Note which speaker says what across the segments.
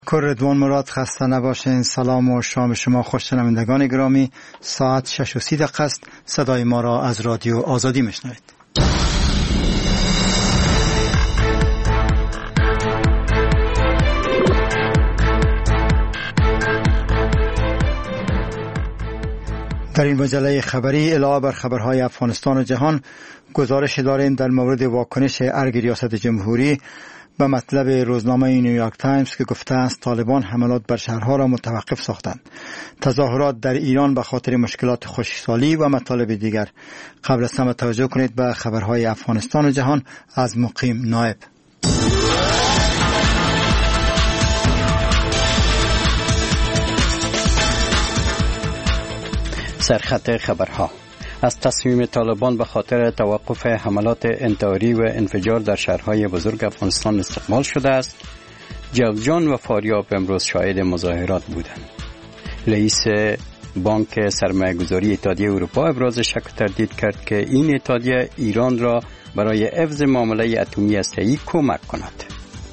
Speaker 1: رضوان مراد خسته نباشین. سلام و شام شما خوش. شنوندگان گرامی، ساعت 6:30 است. صدای ما را از رادیو آزادی میشنوید. در این مجله خبری علاوه بر خبرهای افغانستان و جهان، گزارش داریم در مورد واکنش ارگ ریاست جمهوری به مطلب روزنامه نیویورک تایمز که گفته است طالبان حملات بر شهرها را متوقف ساختند. تظاهرات در ایران به خاطر مشکلات خشکسالی و مطالب دیگر. قبل از همه توجه کنید به خبرهای افغانستان و جهان از مقیم نایب.
Speaker 2: سرخط خبرها: از تصمیم طالبان به خاطر توقف حملات انتحاری و انفجار در شهرهای بزرگ افغانستان استقبال شده است. جوزجان و فاریاب امروز شاهد مظاهرات بودند. رئیس بانک سرمایه‌گذاری اتحادیه اروپا ابراز شک و تردید کرد که این اتحادیه ایران را برای حفظ معامله اتمی هسته‌ای کمک کند.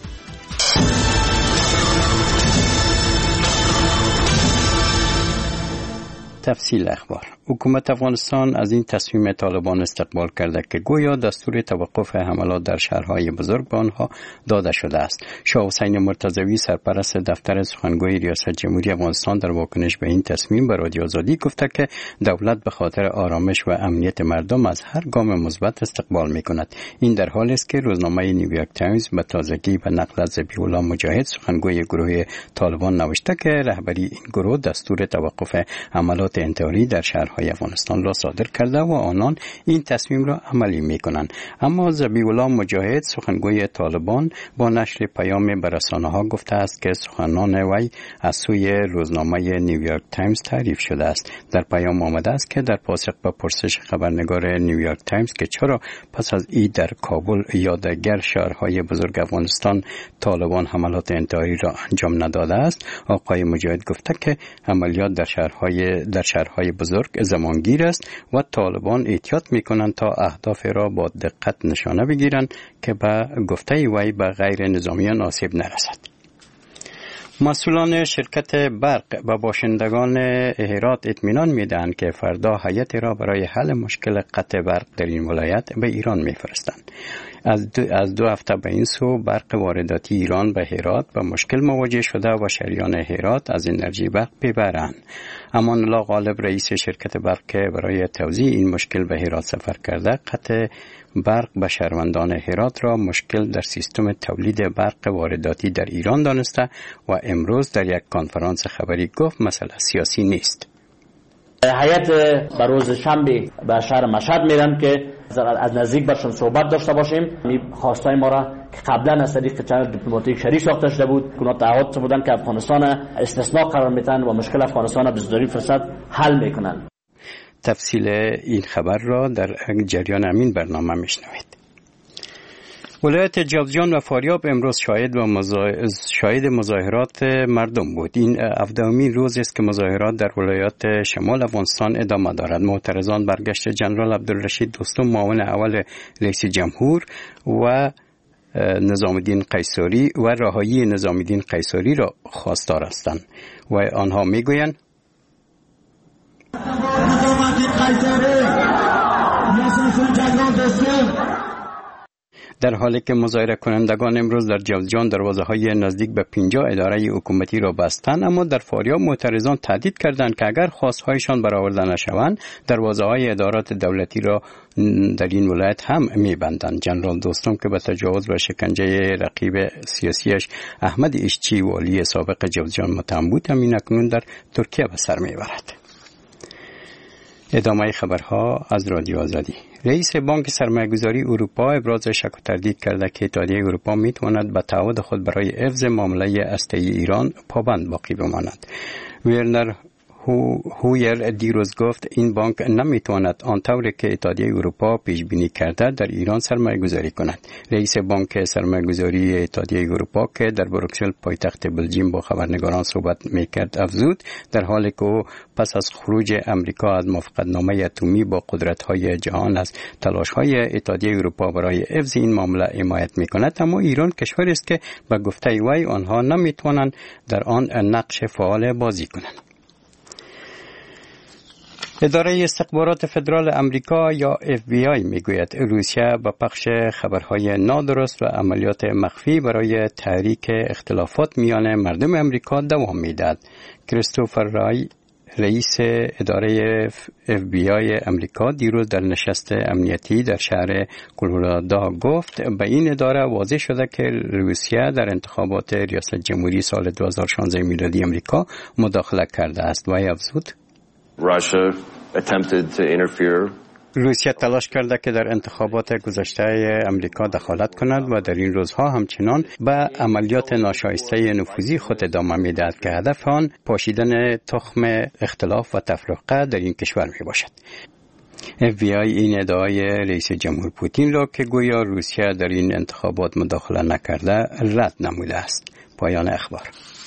Speaker 2: تفصیل اخبار: حکومت افغانستان از این تصمیم طالبان استقبال کرده که گویا دستور توقف حملات در شهرهای بزرگ به آنها داده شده است. شاه حسین مرتضوی سرپرست دفتر سخنگوی ریاست جمهوری افغانستان در واکنش به این تصمیم به رادیو آزادی گفته که دولت به خاطر آرامش و امنیت مردم از هر گام مثبت استقبال می‌کند. این در حالی است که روزنامه نیویورک تایمز به تازگی به نقل از ذبیح الله مجاهد سخنگوی گروه طالبان نوشته که رهبری این گروه دستور توقف حملات انتحاری در شهرهای افغانستان را صادر کرده و آنان این تصمیم را عملی می‌کنند. اما ذبیح الله مجاهد سخنگوی طالبان با نشر پیام به رسانه‌ها گفته است که سخنان وی از سوی روزنامه نیویورک تایمز تعریف شده است. در پیام آمده است که در پاسخ به پرسش خبرنگار نیویورک تایمز که چرا پس از عید در کابل یا دیگر شهرهای بزرگ افغانستان طالبان حملات انتحاری را انجام نداده است، آقای مجاهد گفته که عملیات در شهرهای بزرگ زمانگیر است و طالبان احتیاط می‌کنند تا اهداف را با دقت نشانه بگیرند که به گفته وی به غیر نظامیان آسیب نرسد. مسئولان شرکت برق به باشندگان هرات اطمینان می‌دهند که فردا هیئتی را برای حل مشکل قطع برق در این ولایت به ایران می‌فرستند. از دو هفته به این سو برق وارداتی ایران به هرات با مشکل مواجه شده و شهریان هرات از انرژی برق ببرند. امان الله غالب رئیس شرکت برق که برای توضیح این مشکل به هرات سفر کرده، قطع برق به شهروندان هرات را مشکل در سیستم تولید برق وارداتی در ایران دانسته و امروز در یک کنفرانس خبری گفت مسئله سیاسی نیست.
Speaker 3: هیئت به روز شنبه به شهر مشهد میرن که از نزدیک برشون صحبت داشته باشیم. خواستای ما را که قبلا از طریق چنل دیپلماتیک شری ساخته شده بود، اونا تعهد بودن که افغانستان استثناء قرار میدن و مشکل افغانستان به زودی فرصت حل میکنن.
Speaker 2: تفصیل این خبر را در جریان همین برنامه میشنوید. ولایت جوزجان و فاریاب امروز شاهد مظاهرات مردم بود. این 17مین روز است که مظاهرات در ولایات شمال افغانستان ادامه دارد. معترضان برگشت جنرال عبدالرشید دوستم معاون اول رئیس جمهور و نظام الدین قیصری و رهایی نظام الدین قیصری را خواستار هستند و آنها میگویند در حالی که مظاهره کنندگان امروز در جوزجان دروازه‌های نزدیک به 50 اداره حکومتی را بستند، اما در فاریاب معترضان تهدید کردند که اگر خواستهایشان برآورده نشوند دروازه‌های ادارات دولتی را در این ولایت هم می‌بندند. جنرال دوستم که به تجاوز و شکنجه رقیب سیاسیش احمد اشچی والی سابق جوزجان متهم بود، همین اکنون در ترکیه به سر می‌برد. ادامه خبرها از رادیو آزادی. رئیس بانک سرمایه‌گذاری اروپا ابراز شک و تردید کرده که اتحادیه اروپا می‌تواند به تعهد خود برای حفظ معامله هسته‌ای ایران پابند باقی بماند. ورنر هویر دیروز گفت این بانک نمیتواند آنطوری که اتحادیه اروپا پیش بینی کرده در ایران سرمایه گذاری کند. رئیس بانک سرمایه گذاری اتحادیه اروپا که در بروکسل پایتخت بلژیم با خبرنگاران صحبت میکرد افزود در حالی که او پس از خروج امریکا از موافقتنامه اتمی با قدرت‌های جهان از تلاش‌های اتحادیه اروپا برای حفظ این معامله حمایت میکند، اما ایران کشوری است که به گفته وی آنها نمیتوانند در آن نقش فعال بازی کنند. اداره استخبارات فدرال امریکا یا FBI میگوید روسیه با پخش خبرهای نادرست و عملیات مخفی برای تحریک اختلافات میان مردم امریکا دوام میدهد. کریستوفر رای رئیس اداره FBI امریکا دیروز در نشست امنیتی در شهر کلرادو گفت به این اداره واضح شده که روسیه در انتخابات ریاست جمهوری سال 2016 میلادی امریکا مداخله کرده است و افزود روسیه تلاش کرده که در انتخابات گذشته امریکا دخالت کند و در این روزها همچنان به عملیات ناشایسته نفوذی خود ادامه می‌دهد که هدف آن پاشیدن تخم اختلاف و تفرقه در این کشور میباشد. FBI این ادعای رئیس جمهور پوتین را که گویا روسیه در این انتخابات مداخله نکرده رد نموده است. پایان اخبار.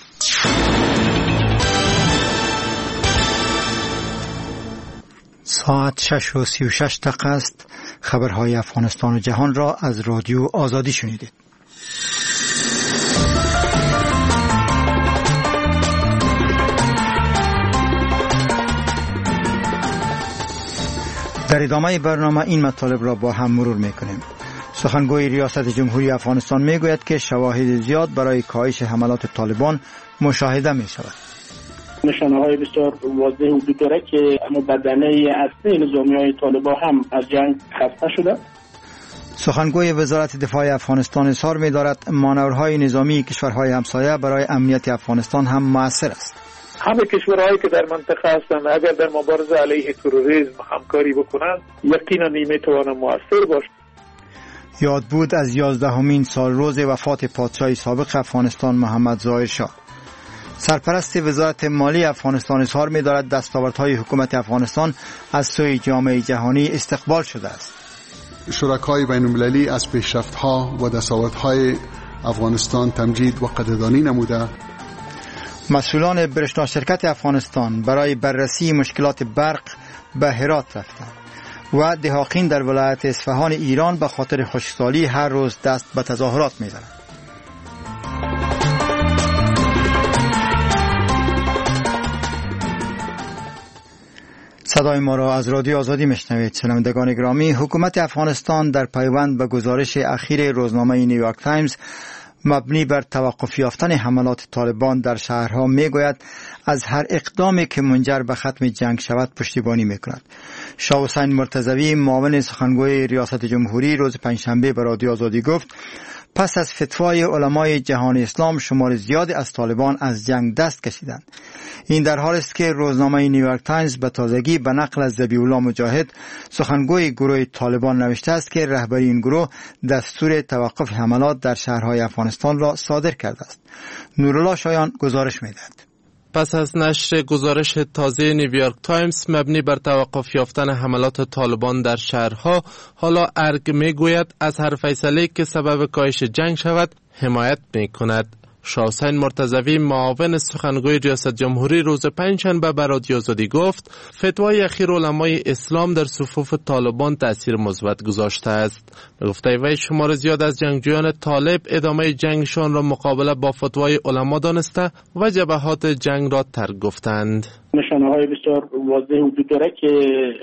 Speaker 1: ساعت 6:36 است. خبرهای افغانستان و جهان را از رادیو آزادی شنیدید. در ادامه برنامه این مطالب را با هم مرور می‌کنیم. سخنگوی ریاست جمهوری افغانستان می‌گوید که شواهد زیاد برای کاهش حملات طالبان مشاهده می‌شود.
Speaker 4: نشانه‌های بسیار واضح وجود دارد که اما بدنه اصلی نظامی‌های طالبان هم از جنگ خسته شده.
Speaker 1: سخنگوی وزارت دفاع افغانستان اظهار می‌دارد مانورهای نظامی کشورهای همسایه برای امنیت افغانستان هم مؤثر است.
Speaker 5: همه کشورهایی که در منطقه هستند اگر در مبارزه علیه تروریسم همکاری بکنند یقینا می‌توانند مؤثر باشند.
Speaker 1: یاد بود از 11مین سالروز وفات پادشاه سابق افغانستان محمد ظاهر شاه. سرپرست وزارت مالی افغانستان اظهار می‌دارد دستاوردهای حکومت افغانستان از سوی جامعه جهانی استقبال شده است.
Speaker 6: شرکای بین‌المللی از پیشرفت‌ها و دستاوردهای افغانستان تمجید و قدردانی نموده.
Speaker 1: مسئولان برشنا شرکت افغانستان برای بررسی مشکلات برق به هرات رفتند و دهاقین در ولایت اصفهان ایران به خاطر خشکسالی هر روز دست به تظاهرات می‌زنند. صدای ما را از رادیو آزادی میشنوید. شنوندگان گرامی، حکومت افغانستان در پیوند به گزارش اخیر روزنامه نیویورک تایمز مبنی بر توقف یافتن حملات طالبان در شهرها میگوید از هر اقدامی که منجر به ختم جنگ شود پشتیبانی میکند. شاه حسین مرتضوی معاون سخنگوی ریاست جمهوری روز پنجشنبه به رادیو آزادی گفت پس از فتوای علمای جهان اسلام شمار زیادی از طالبان از جنگ دست کشیدند. این در حالی است که روزنامه نیویورک تایمز به تازگی به نقل از ذبیح الله مجاهد سخنگوی گروه طالبان نوشته است که رهبری این گروه دستور توقف حملات در شهرهای افغانستان را صادر کرده است. نورالله شایان گزارش می‌دهد.
Speaker 7: پس از نشر گزارش تازه نیویورک تایمز مبنی بر توقف یافتن حملات طالبان در شهرها، حالا ارگ میگوید از هر فیصله که سبب کاهش جنگ شود حمایت میکند. شاه حسین مرتضوی معاون سخنگوی ریاست جمهوری روز پنجشنبه به رادیو آزادی گفت فتوای اخیر علمای اسلام در صفوف طالبان تأثیر مثبت گذاشته است. به گفته وی شمار زیاد از جنگجویان طالب ادامه جنگشان را مقابله با فتوای علما دانسته و جبهات جنگ را ترک گفتند.
Speaker 4: نشانه‌های بسیار واضح وجود دارد که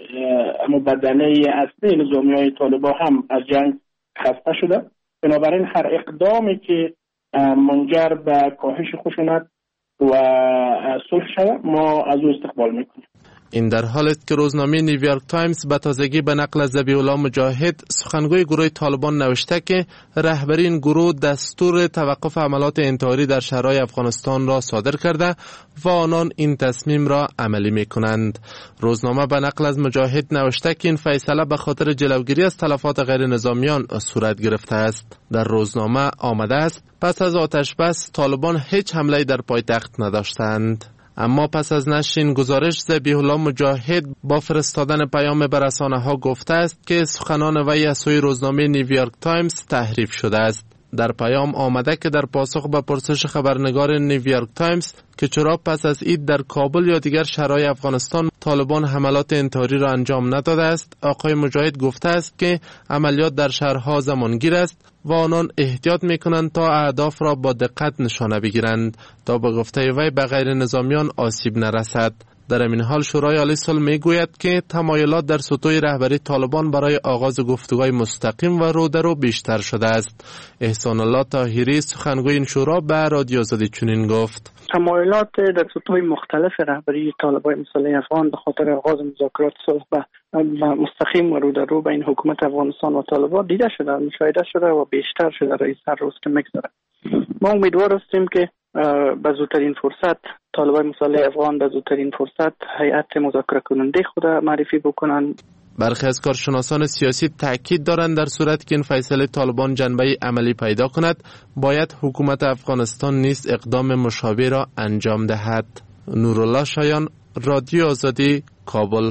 Speaker 4: اما بدنه اصلی نظامی‌های طالبان هم از جنگ خسته شده. بنابراین هر اقدامی که منجر به کاهش خشونت و صلح شود ما از او استقبال میکنیم.
Speaker 7: این در حالی است که روزنامه نیویورک تایمز به تازگی به نقل از ذبیح الله مجاهد سخنگوی گروه طالبان نوشته که رهبری این گروه دستور توقف حملات انتحاری در شهرهای افغانستان را صادر کرده و آنان این تصمیم را عملی میکنند. روزنامه به نقل از مجاهد نوشته که این فیصله به خاطر جلوگیری از تلفات غیر نظامیان صورت گرفته است. در روزنامه آمده است پس از آتش بس طالبان هیچ حمله در پایتخت نداشتند. اما پس از نشر این گزارش ذبیح الله مجاهد با فرستادن پیام به رسانه‌ها گفته است که سخنان وی از سوی روزنامه نیویورک تایمز تحریف شده است. در پیام آمده که در پاسخ به پرسش خبرنگار نیویورک تایمز که چرا پس از عید در کابل یا دیگر شهرهای افغانستان طالبان حملات انتحاری را انجام نداده است، آقای مجاهد گفته است که عملیات در شهرها زمانگیر است و آنان احتیاط میکنند تا اهداف را با دقت نشانه بگیرند تا به گفته وی به غیر نظامیان آسیب نرسد. در این حال شورای عالی صلح میگوید که تمایلات در سطوح رهبری طالبان برای آغاز گفتگوهای مستقیم و رودرو بیشتر شده است. احسان الله طاهری سخنگوی این شورا به رادیو آزادی چنین گفت:
Speaker 4: تمایلات در سطوح مختلف رهبری طالبان مسلح افغان به خاطر آغاز مذاکرات صلح و مستقیم و رودرو بین حکومت افغانستان و طالبان دیده شده، مشاهده شده و بیشتر شده. رئیس هر روز که میگذره ما امیدوار هستیم که به زودترین فرصت طالبان مسلح افغان به زودترین فرصت هیئت مذاکره کننده خود معرفی بکنند.
Speaker 7: برخی از کارشناسان سیاسی تاکید دارند در صورت که این فیصله طالبان جنبه عملی پیدا کند، باید حکومت افغانستان نیز اقدام مشابه را انجام دهد. نورالله شایان، رادیو آزادی، کابل.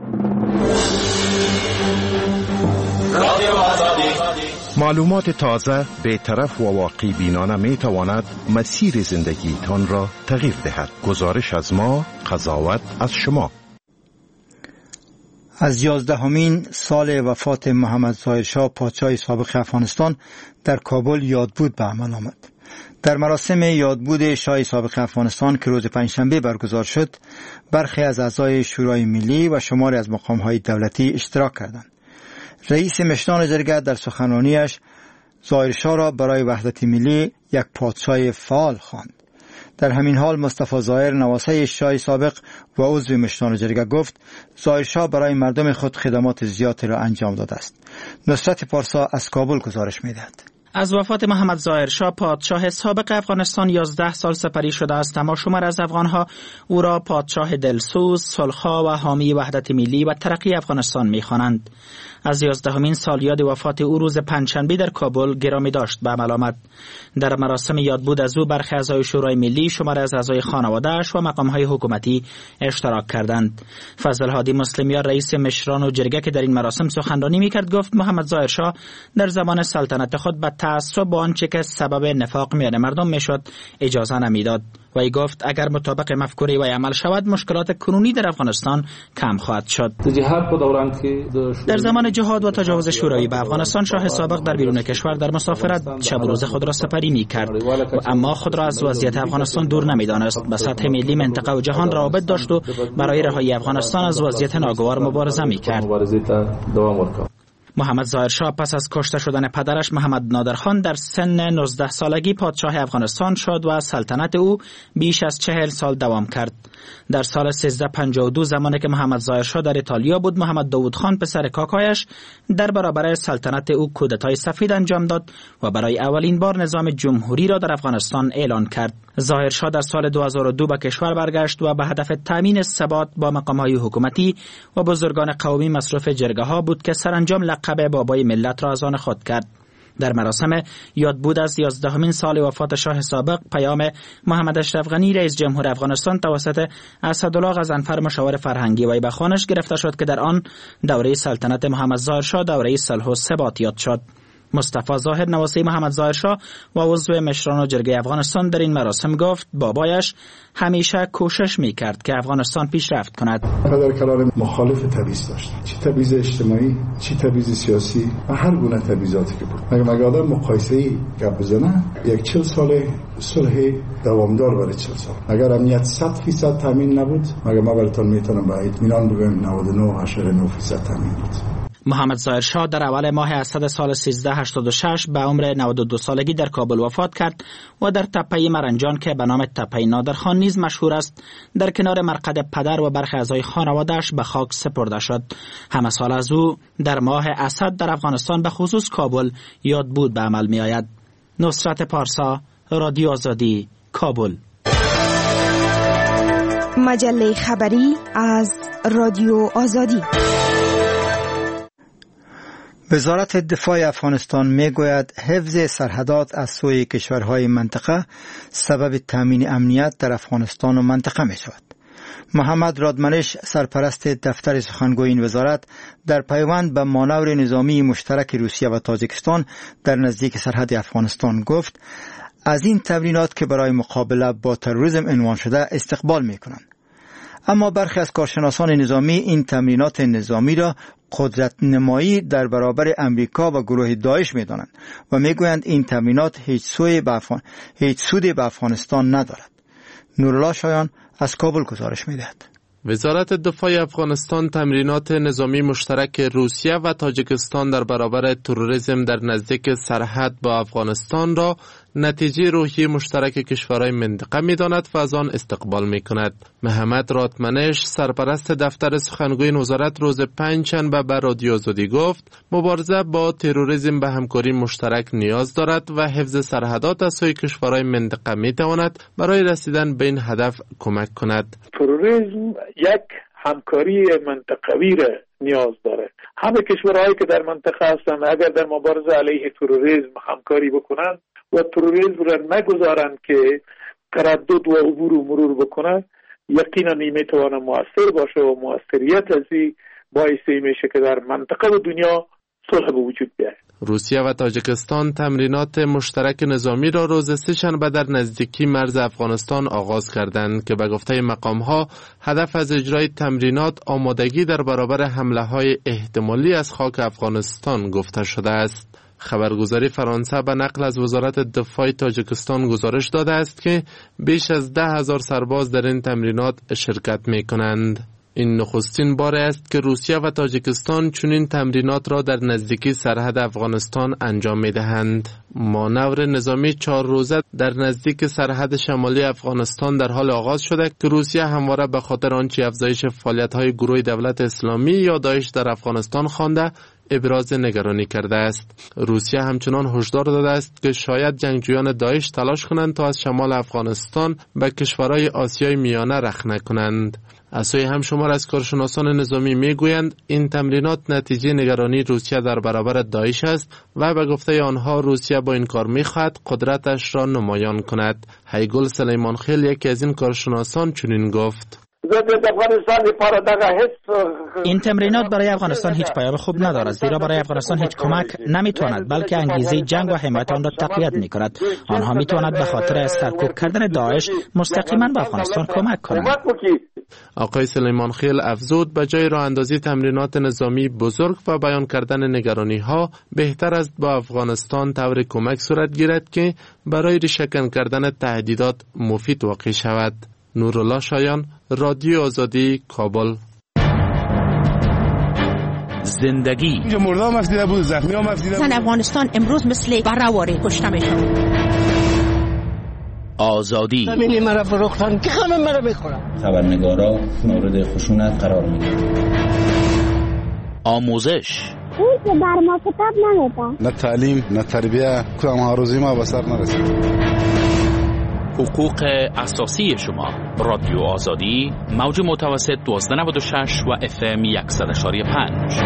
Speaker 8: معلومات تازه، بی‌طرف و واقعی بینانه می تواند مسیر زندگی تان را تغییر دهد. گزارش از ما، قضاوت از شما.
Speaker 1: از 11مین سال وفات محمد ظاهر شاه پادشاه سابق افغانستان در کابل یادبود به عمل آمد. در مراسم یادبود شاه سابق افغانستان که روز پنجشنبه برگزار شد، برخی از اعضای شورای ملی و شماری از مقام‌های دولتی اشتراک کردند. رئیس مشران جرگه در سخنرانیش ظاهر شاه را برای وحدت ملی یک پادشاه فعال خواند. در همین حال مصطفی ظاهر نواسه شاه سابق و عضو مشران جرگه گفت ظاهر شاه برای مردم خود خدمات زیادی را انجام داده است. نصرت پارسا از کابل گزارش می‌دهد.
Speaker 9: از وفات محمد ظاهر شاه پادشاه سابق افغانستان 11 سال سپری شده است، اما شمار از افغانها او را پادشاه دلسوز، صلح‌خواه و حامی وحدت ملی و ترقی افغانستان می‌خوانند. از 11مین سالیاد وفات او روز پنجشنبه در کابل گرامی داشت به عمل آمد. در مراسم یادبود از او برخی اعضای شورای ملی، شمار از اعضای خانواده‌اش و مقام‌های حکومتی اشتراک کردند. فضل هادی مسلمیار رئیس مشران و جرگه که در این مراسم سخنرانی می‌کرد گفت محمد ظاهر شاه در زمان سلطنت خود به تعصب با آنچه که سبب نفاق میان مردم میشد اجازه نمیداد. وی گفت اگر مطابق مفکوره وی عمل شود مشکلات کنونی در افغانستان کم خواهد شد. در زمان جهاد و تجاوز شوروی به افغانستان شاه سابق در بیرون کشور در مسافرت شب و روز خود را سپری می‌کرد، اما خود را از وضعیت افغانستان دور نمی‌دانست. به سطح ملی، منطقه و جهان روابط داشت و برای رهایی افغانستان از وضعیت ناگوار مبارزه می‌کرد. محمد ظاهر شاه پس از کشته شدن پدرش محمد نادرخان در سن 19 سالگی پادشاه افغانستان شد و سلطنت او بیش از 40 سال دوام کرد. در سال 1352 زمانی که محمد ظاهر شاه در ایتالیا بود، محمد داود خان پسر کاکایش در برابر سلطنت او کودتای سفید انجام داد و برای اولین بار نظام جمهوری را در افغانستان اعلان کرد. ظاهر شاه در سال 2002 به کشور برگشت و به هدف تامین ثبات با مقام‌های حکومتی و بزرگان قومی مصروف جرگه‌ها بود که سرانجام لقب بابای ملت را از آن خود کرد. در مراسم یادبود از 11مین سال وفات شاه سابق، پیام محمد اشرف غنی رئیس جمهور افغانستان توسط اسدالله غضنفر مشاور فرهنگی وی به خوانش گرفته شد که در آن دوره سلطنت محمد ظاهر شاه دوره صلح و ثبات یاد شد. مصطفی ظاهر نواسه محمد ظاهر شاه و عضو مشران و جرگه افغانستان در این مراسم گفت بابایش همیشه کوشش میکرد که افغانستان پیشرفت کند.
Speaker 6: پدر کلان مخالف تبعیض داشت، چه تبعیض اجتماعی، چه تبعیض سیاسی و هر گونه تبعیضاتی که بود. مگه آدم مقایسه‌ای گپ بزنه، یک 40 سال صلح دوامدار برای 40 سال. اگر امنیت 100% تامین نبود، مگه ما براتون میتونم با اطمینان بگم 99.9% تامین بود.
Speaker 9: محمد ظاهر شاه در اول ماه اسد سال 1386 به عمر 92 سالگی در کابل وفات کرد و در تپه مرنجان که به نام تپه نادرخان نیز مشهور است، در کنار مرقد پدر و برخی اعضای خانواده‌اش به خاک سپرده شد. همه سال از او در ماه اسد در افغانستان به خصوص کابل یادبود به عمل می آید. نصرت پارسا، رادیو آزادی، کابل.
Speaker 10: مجله خبری از رادیو آزادی.
Speaker 1: وزارت دفاع افغانستان میگوید حفظ سرحدات از سوی کشورهای منطقه سبب تامین امنیت در افغانستان و منطقه می شود. محمد رادمنش سرپرست دفتر سخنگوی این وزارت در پیوند به مانور نظامی مشترک روسیه و تاجیکستان در نزدیک سرحد افغانستان گفت از این تمرینات که برای مقابله با تروریسم عنوان شده استقبال می کنند. اما برخی از کارشناسان نظامی این تمرینات نظامی را قدرت نمایی در برابر امریکا و گروه داعش می دانند و می گویند این تمرینات هیچ سودی به افغانستان ندارد. نورالله شایان از کابل گزارش می دهد.
Speaker 7: وزارت دفاع افغانستان تمرینات نظامی مشترک روسیه و تاجیکستان در برابر تروریسم در نزدیک سرحد با افغانستان را نتیجه روحی مشترک کشورهای منطقه می داند و از آن استقبال می کند. محمد رادمنش سرپرست دفتر سخنگوی وزارت روز پنجشنبه به رادیو آزادی گفت مبارزه با تروریسم به همکاری مشترک نیاز دارد و حفظ سرحدات از سوی کشورهای منطقه می تواند برای رسیدن به این هدف کمک کند.
Speaker 5: تروریسم یک همکاری منطقوی را نیاز داره. همه کشورهایی که در منطقه هستند اگر در مبارزه علیه تروریسم همکاری بکنند و تروریسم را نگذارند که تردد و عبور و مرور بکنند، یقینا میتواند مؤثر باشه و مؤثریت ازی باعثی میشه که در منطقه و دنیا صلح به وجود بیاید.
Speaker 7: روسیه و تاجیکستان تمرینات مشترک نظامی را روز سه‌شنبه در نزدیکی مرز افغانستان آغاز کردند که به گفته مقام‌ها هدف از اجرای تمرینات آمادگی در برابر حمله‌های احتمالی از خاک افغانستان گفته شده است. خبرگزاری فرانسه به نقل از وزارت دفاع تاجیکستان گزارش داده است که بیش از 10,000 سرباز در این تمرینات شرکت می‌کنند. این نخستین بار است که روسیه و تاجیکستان چنین تمرینات را در نزدیکی سرحد افغانستان انجام می‌دهند. مانور نظامی 4 روزه در نزدیک سرحد شمالی افغانستان در حال آغاز شده که روسیه همواره به خاطر آنچه افزایش فعالیت‌های گروه دولت اسلامی یا داعش در افغانستان خوانده ابراز نگرانی کرده است. روسیه همچنان هشدار داده است که شاید جنگجویان داعش تلاش کنند تا از شمال افغانستان به کشورهای آسیای میانه رخنه کنند. از سوی هم شمار از کارشناسان نظامی میگویند این تمرینات نتیجه نگرانی روسیه در برابر داعش است و به گفته آنها روسیه با این کار میخواهد قدرتش را نمایان کند. هیگل سلیمان خیل یکی از این کارشناسان چنین گفت:
Speaker 9: این تمرینات برای افغانستان هیچ پیام خوب ندارد، زیرا برای افغانستان هیچ کمک نمیتواند بلکه انگیزه جنگ و حمایت آن را تقویت میکند. آنها میتواند به خاطر از سرکوب کردن داعش مستقیما به افغانستان کمک کنند.
Speaker 7: آقای سلیمان خیل افزود به جای راه اندازی تمرینات نظامی بزرگ و بیان کردن نگرانی ها بهتر است با افغانستان طور کمک صورت گیرد که برای ریشه‌کن کردن تهدیدات مفید واقع شود. نورالله شایان، رادیو آزادی، کابل.
Speaker 10: زندگی
Speaker 11: مردم مفیده بود، زخمی ها مفیده بود.
Speaker 12: زن افغانستان امروز مثل برهواره کشته میشن.
Speaker 10: آزادی
Speaker 11: همینی مرا فروختن که همه مرا میخورن.
Speaker 13: خبرنگارا مورد خشونت قرار میگیرن.
Speaker 10: آموزش
Speaker 14: اون که بر ما کتاب نمیده.
Speaker 15: نه تعلیم نه تربیه، کدام آرزوی ما به سر نرسید.
Speaker 10: حقوق اساسی شما. رادیو آزادی، موج متوسط 1296 و FM 100.5.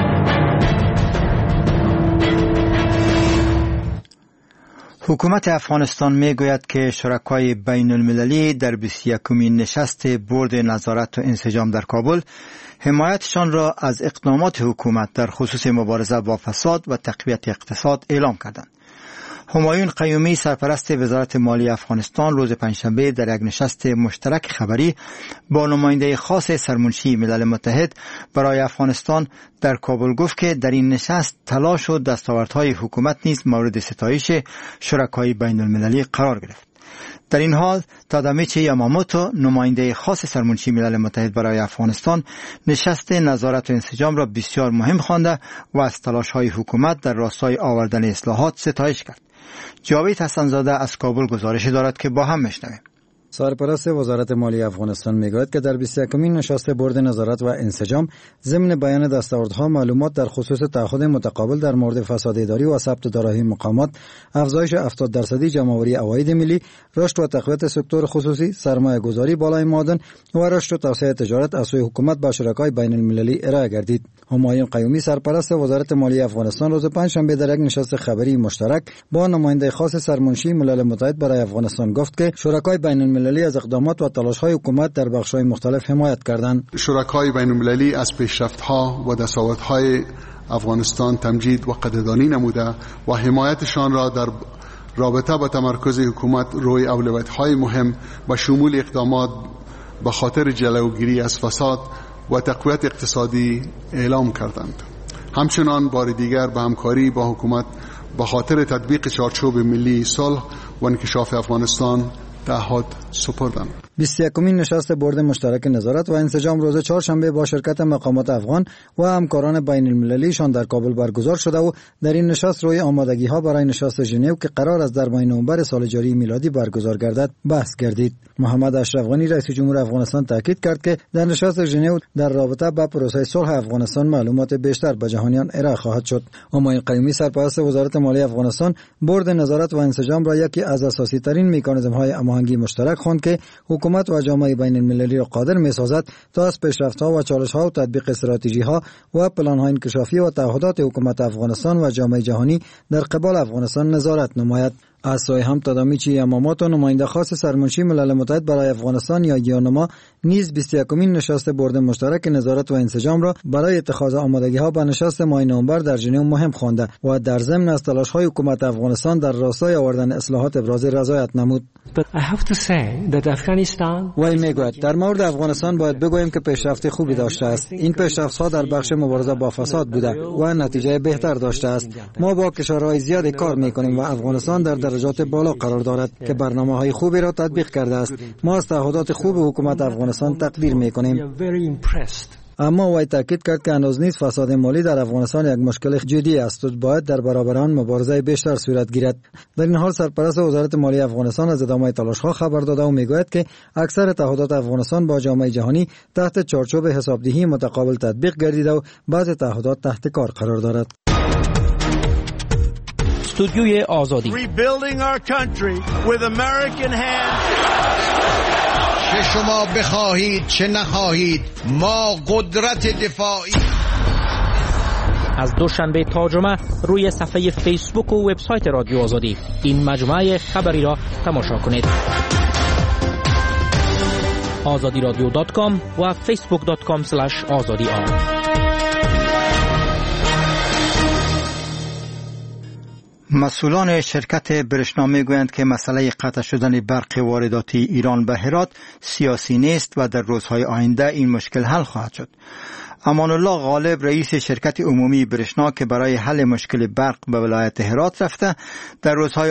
Speaker 1: حکومت افغانستان میگوید که شرکای بین المللی در 21مین نشست بورد نظارت و انسجام در کابل حمایتشان را از اقدامات حکومت در خصوص مبارزه با فساد و تقویت اقتصاد اعلام کردند. همایون قیومی سرپرست وزارت مالی افغانستان روز پنجشنبه در یک نشست مشترک خبری با نماینده خاص سرمنشی ملل متحد برای افغانستان در کابل گفت که در این نشست تلاش و دستاوردهای حکومت نیز مورد ستایش شرکای بین المللی قرار گرفت. در این حال تادامیچی یاماموتو نماینده خاص سرمنشی ملل متحد برای افغانستان نشست نظارت و انسجام را بسیار مهم خوانده و از تلاش‌های حکومت در راستای آوردن اصلاحات ستایش کرد. جاوید حسن‌زاده از کابل گزارش دارد که با هم میشنویم. سرپرست وزارت مالیه افغانستان میگوید که در 21مین نشست بورد نظارت و انسجام ضمن بیان دستاوردها معلومات در خصوص تعهد متقابل در مورد فساد اداری و ثبت دارایی مقامات، افزایش 70% جمع‌آوری عواید ملی، رشد و تقویت سکتور خصوصی، سرمایه‌گذاری بالای معادن و رشد و توسعه تجارت از سوی حکومت با شرکای بین المللی ارائه گردید. همایون قیومی سرپرست وزارت مالیه افغانستان روز پنجشنبه در یک نشست خبری مشترک با نماینده خاص سرمنشی ملل متحد برای افغانستان گفت که شرکای بین المللی از اقدامات و تلاش‌های حکومت در بخش‌های مختلف حمایت کردند.
Speaker 15: شرکای بین المللی از پیشرفت‌ها و دستاوردهای افغانستان تمجید و قدردانی نموده و حمایتشان را در رابطه با تمرکز حکومت روی اولویت‌های مهم و شمول اقدامات به خاطر جلوگیری از فساد و تقویت اقتصادی اعلام کردند. همچنان بار دیگر به همکاری با حکومت به خاطر تطبیق چارچوب ملی صلح و انکشاف افغانستان تعهد سپردند.
Speaker 1: 21مین نشست بورد مشترک نظارت و انسجام روز چهارشنبه با شرکت مقامات افغان و همکاران بین المللیشان در کابل برگزار شده و در این نشست روی آمادگی‌ها برای نشست ژنو که قرار است در ماه نوامبر سال جاری میلادی برگزار گردد بحث گردید. محمد اشرف غنی رئیس جمهور افغانستان تاکید کرد که در نشست ژنو در رابطه با پروسه صلح افغانستان معلومات بیشتر به جهانیان ارائه خواهد شد. همایون قیومی سرپرست وزارت مالیه افغانستان بورد نظارت و انسجام را یکی از اساسی ترین مکانیزم‌های هماهنگی مشترک خواند که حکومت و جامعه بین المللی را قادر می‌سازد تا از پیشرفت‌ها و چالش‌ها و تطبیق استراتژی‌ها و پلان‌های انکشافی و تعهدات حکومت افغانستان و جامعه جهانی در قبال افغانستان نظارت نماید. از سوی هم تدامیچی امامات و نماینده خاص سرمنشی ملل متحد برای افغانستان یا یونما نیز 21مین نشست بورد مشترک نظارت و انسجام را برای اتخاذ آمادگی‌ها به نشست ماه نوامبر در ژنو مهم خوانده و در ضمن از تلاش‌های حکومت افغانستان در راستای آوردن اصلاحات ابراز رضایت نمود. وی میگوید در مورد افغانستان باید بگوییم که پیشرفت خوبی داشته است. این پیشرفت‌ها در بخش مبارزه با فساد بوده و نتیجه بهتر داشته است. ما با کشورهای زیادی کار می‌کنیم و افغانستان در درجات بالا قرار دارد که برنامه‌های خوبی را تطبیق کرده است. ما از تعهدات خوب حکومت افغانستان تقدیر می‌کنیم. اما وی تاکید کرد که هنوز نیز فساد مالی در افغانستان یک مشکل جدی است و باید در برابر آن مبارزه بیشتر صورت گیرد. در این حال سرپرست وزارت مالیه افغانستان از ادامه تلاش‌ها خبر داده و میگوید که اکثر تعهدات افغانستان با جامعه جهانی تحت چارچوب حسابدهی متقابل تطبیق گردیده و بعض تعهدات تحت کار قرار دارد.
Speaker 9: استودیوی آزادی
Speaker 16: چه شما بخواهید چه نخواهید ما قدرت دفاعی.
Speaker 9: از دوشنبه تا جمعه روی صفحه فیسبوک و وبسایت رادیو آزادی این مجموعه خبری را تماشا کنید. azadiradio.com و facebook.com/azadi.
Speaker 1: مسئولان شرکت برشنا میگویند که مسئله قطع شدن برق وارداتی ایران به هرات سیاسی نیست و در روزهای آینده این مشکل حل خواهد شد. امان الله غالب رئیس شرکت عمومی برشنا که برای حل مشکل برق به ولایت هرات رفته در روزهای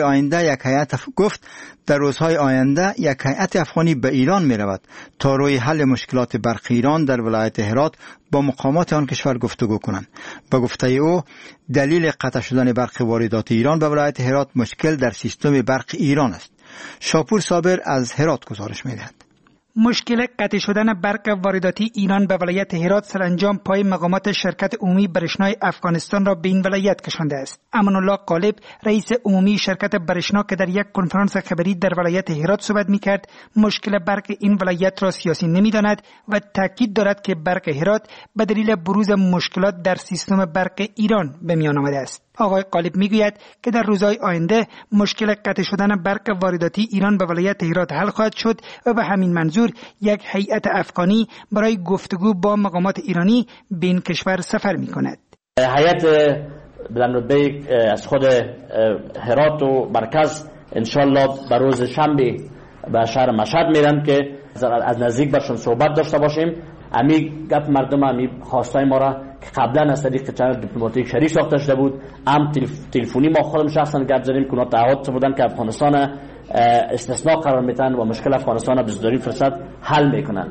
Speaker 1: آینده یک هیئت افغانی به ایران می رود تا روی حل مشکلات برق ایران در ولایت هرات با مقامات آن کشور گفتگو کنند. به گفته او دلیل قطع شدن برق واردات ایران به ولایت هرات مشکل در سیستم برق ایران است. شاپور صابر از هرات گزارش می دهد.
Speaker 17: مشکل قطع شدن برق وارداتی ایران به ولایت هرات سرانجام پای مقامات شرکت عمومی برشنای افغانستان را به این ولایت کشانده است. امان الله غالب رئیس عمومی شرکت برشنا که در یک کنفرانس خبری در ولایت هرات صحبت می‌کرد مشکل برق این ولایت را سیاسی نمی‌داند و تاکید دارد که برق هرات به دلیل بروز مشکلات در سیستم برق ایران به میان آمده است. آقای غالب میگوید که در روزهای آینده مشکل قطع شدن برق وارداتی ایران به ولایت هرات حل خواهد شد و به همین منظور یک هیئت افغانی برای گفتگو با مقامات ایرانی به این کشور سفر می‌کند.
Speaker 3: هیئت بلندرتبه از خود هرات و مرکز انشالله به روز شنبه به شهر مشهد میرن که از نزدیک برشون صحبت داشته باشیم. امی گپ مردم امی خواستای ما را که قبلا از طریق چنل دیپلماتیک شری ساخته شده بود هم تلفنی ما خودم شخصا گپ زدیم که اونا تعهد سپردن که افغانستان استثناء قرار میتن و مشکل افغانستان به زودترین فرصت حل میکنن.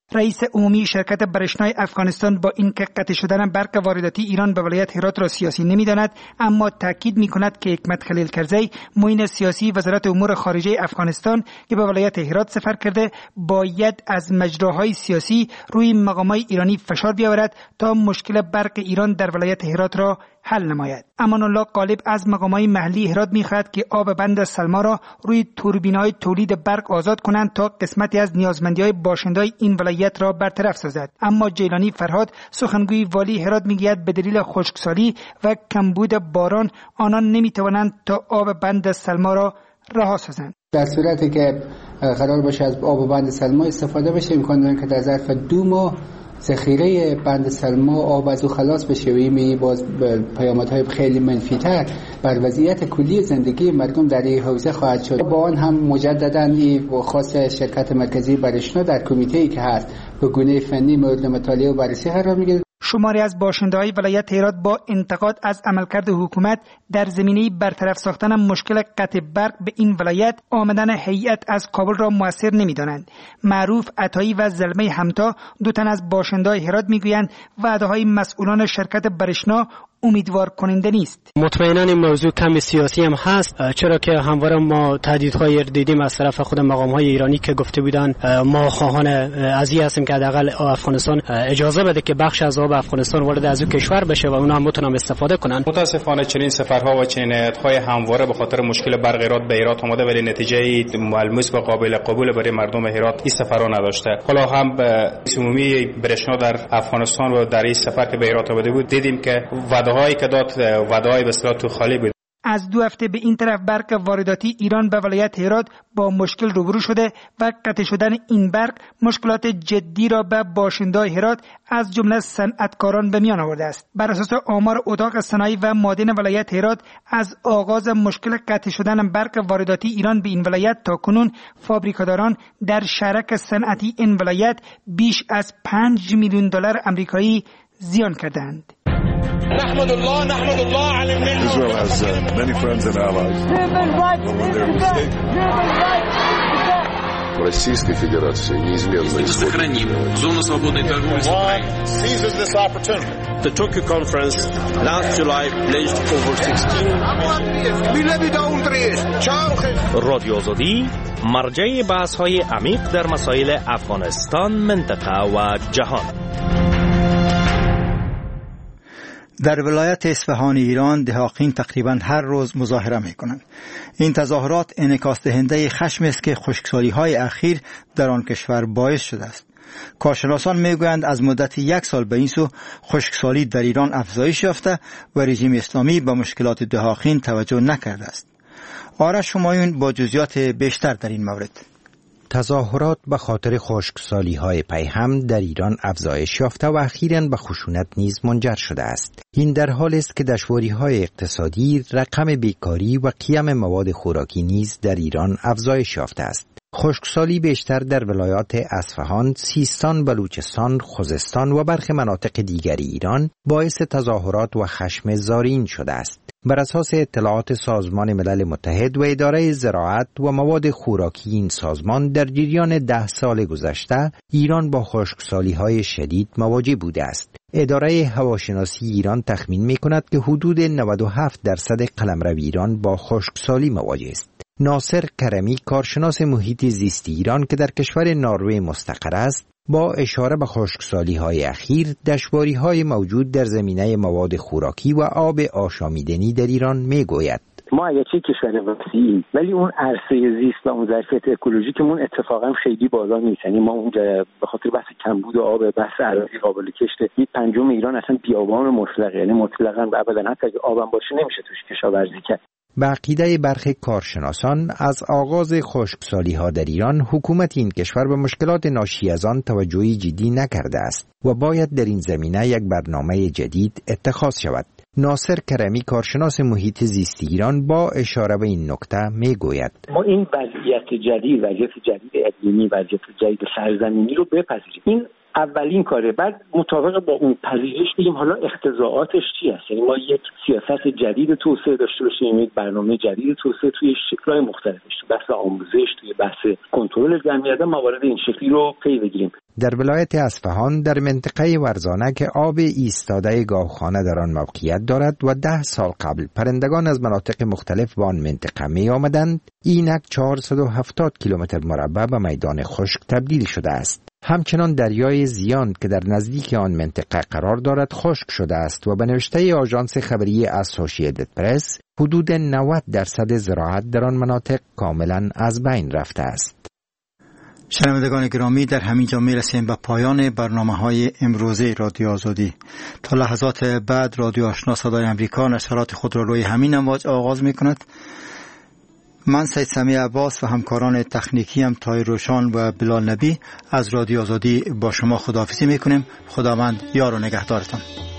Speaker 17: رئیس عمومی شرکت برشنای افغانستان با اینکه قطع شدن برق وارداتی ایران به ولایت هرات را سیاسی نمی‌داند، اما تاکید می‌کند که حکمت خلیل کرزی، معین سیاسی وزارت امور خارجه افغانستان که به ولایت هرات سفر کرده، باید از مجراهای سیاسی روی مقامات ایرانی فشار بیاورد تا مشکل برق ایران در ولایت هرات را حل نماید. امان الله غالب از مقامات محلی هرات می‌خواهد که آب بند سلما را روی توربین‌های تولید برق آزاد کنند تا قسمتی از نیازمندی‌های باشنده‌های این ولایت را برطرف سازد. اما جیلانی فرهاد، سخنگوی والی هرات، می‌گوید به دلیل خشکسالی و کمبود باران آنان نمی‌توانند تا آب بند سلما را رها سازند.
Speaker 18: در صورتی که قرار باشه از آب بند سلما استفاده بشه، امکان داره که در ظرف 2 ماه ذخیره بند سلما آب از او خلاص بشه و این باز پیامدهای خیلی منفی‌تر بر وضعیت کلی زندگی مردم در این حوزه خواهد شد. با آن هم مجدداً این خاص شرکت مرکزی برشنا در کمیته‌ای که هست به گونه فنی مورد مطالعه و بررسی قرار می‌گیرد.
Speaker 17: شماری از باشنده‌های ولایت هرات با انتقاد از عملکرد حکومت در زمینه برطرف ساختن مشکل قطع برق به این ولایت آمدن هیئت از کابل را موثر نمی‌دانند. معروف عطایی و زلمه همتا، دو تن از باشنده‌های هرات می‌گویند وعده‌های مسئولان شرکت برشنا امیدوار کننده نیست.
Speaker 19: مطمئناً این موضوع کمی سیاسی هم هست، چرا که همواره ما تهدیدهای دیدیم از طرف خود مقام‌های ایرانی که گفته بودند ما خواهان از این هستیم که حداقل افغانستان اجازه بده که بخش از آب افغانستان وارد از او کشور بشه و اونا هم بتونن استفاده کنن.
Speaker 20: متاسفانه چنین سفرها و چنین هیئت‌های همواره به خاطر مشکل برق هرات به هرات آمده ولی نتیجه ملموس و قابل قبول برای مردم هرات این سفرها نداشته. حالا هم عمومی برشنا در افغانستان و در این سفر که به هرات آمده بود دیدیم که وعده‌هایی که داد وعده‌های به اصطلاح تو خالی بود.
Speaker 17: از 2 هفته به این طرف برق وارداتی ایران به ولایت هرات با مشکل روبرو شده و قطع شدن این برق مشکلات جدی را به باشنده‌های هرات از جمله صنعتکاران به میان آورده است. بر اساس آمار اتاق صنایع و معادن ولایت هرات، از آغاز مشکل قطع شدن برق وارداتی ایران به این ولایت تا کنون فابریکاداران در شرک صنعتی این ولایت بیش از 5 میلیون دلار آمریکایی زیان کردند.
Speaker 21: نحمد الله على النعمة.
Speaker 22: Israel has many friends and allies.
Speaker 23: Российской Федерации неизменно
Speaker 24: сохраним зону свободной торговли с Украиной.
Speaker 21: Seizes this opportunity.
Speaker 25: The Tokyo conference last July pledged over 16
Speaker 26: رادیو آزادی مرجع بحث‌های عمیق در مسائل افغانستان، منطقه و جهان.
Speaker 1: در ولایت اصفهان ایران دهاقین تقریبا هر روز مظاهره می‌کنند. این تظاهرات انعکاس دهنده خشم است که خشکسالی‌های اخیر در آن کشور باعث شده است. کارشناسان می‌گویند از مدت 1 سال به این سو خشکسالی در ایران افزایش یافته و رژیم اسلامی به مشکلات دهاقین توجه نکرده است. آرش همایون با جزئیات بیشتر در این مورد.
Speaker 27: تظاهرات به خاطر خشکسالی‌های پیهم در ایران افزایش یافته و اخیراً به خشونت نیز منجر شده است. این در حالی است که دشواری‌های اقتصادی، رقم بیکاری و قیام مواد خوراکی نیز در ایران افزایش یافته است. خشکسالی بیشتر در ولایات اصفهان، سیستان، بلوچستان، خوزستان و برخی مناطق دیگر ایران باعث تظاهرات و خشم زارعین شده است. بر اساس اطلاعات سازمان ملل متحد و اداره زراعت و مواد خوراکی این سازمان، در جریان 10 سال گذشته ایران با خشکسالی‌های شدید مواجه بوده است. اداره هواشناسی ایران تخمین می‌کند که حدود 97% قلمرو ایران با خشکسالی مواجه است. ناصر کرمی، کارشناس محیط زیستی ایران که در کشور نروژ مستقر است، با اشاره به خشکسالی‌های اخیر، دشواری‌های موجود در زمینه مواد خوراکی و آب آشامیدنی در ایران می‌گوید.
Speaker 28: ما اگرچه کشور وسیعیم ولی اون عرصه زیست و اون ظرفیت اکولوژیکمون اتفاقا خیلی بالا نیست. یعنی ما اونجا به خاطر بحث کمبود آب، بحث اراضی قابل کشت، 1/5 ایران اصلا بیابان مطلقه، یعنی مطلقاً و ابداً حتی اگه آبم باشه نمیشه توش کشاورزی کرد.
Speaker 27: به عقیده برخی کارشناسان، از آغاز خشکسالی‌ها در ایران حکومت این کشور به مشکلات ناشی از آن توجهی جدی نکرده است و باید در این زمینه یک برنامه جدید اتخاذ شود. ناصر کرمی، کارشناس محیط زیستی ایران، با اشاره به این نکته میگوید:
Speaker 28: ما این وضعیت جدید اقلیمی، وضعیت جدید سرزمینی رو بپذیریم. این اولین کاره. بعد مطابق با اون پذیرش بگیم حالا اختزاعاتش چی هست. یعنی ما یک سیاست جدید توسعه داشته باشیم، یک برنامه جدید توسعه توی شکل‌های مختلفش، تو بحث آموزش، توی بحث کنترل جمعیت موارد این شکلی رو پی بگیریم.
Speaker 27: در ولایت اصفهان در منطقه ورزانه که آب ایستاده گاوخانه در آن موقعیت دارد و 10 سال قبل پرندگان از مناطق مختلف به آن منطقه می آمدند، اینک 470 کیلومتر مربع به میدان خشک تبدیل شده است. همچنان دریای زیان که در نزدیک آن منطقه قرار دارد خشک شده است و به نوشته آژانس خبری اسوسییتد پرس حدود 90% زراعت در آن مناطق کاملا از بین رفته است.
Speaker 1: شنوندگان گرامی، در همین جا میرسیم به پایان برنامه‌های امروزه رادیو آزادی. تا لحظات بعد رادیو آشنا صدای امریکا نشرات خود را روی همین امواج آغاز می‌کند. من سید سمیع عباس و همکاران تکنیکی هم طاهر روشان و بلال نبی از رادیو آزادی با شما خداحافظی می‌کنیم. خداوند یار و نگهدارتان.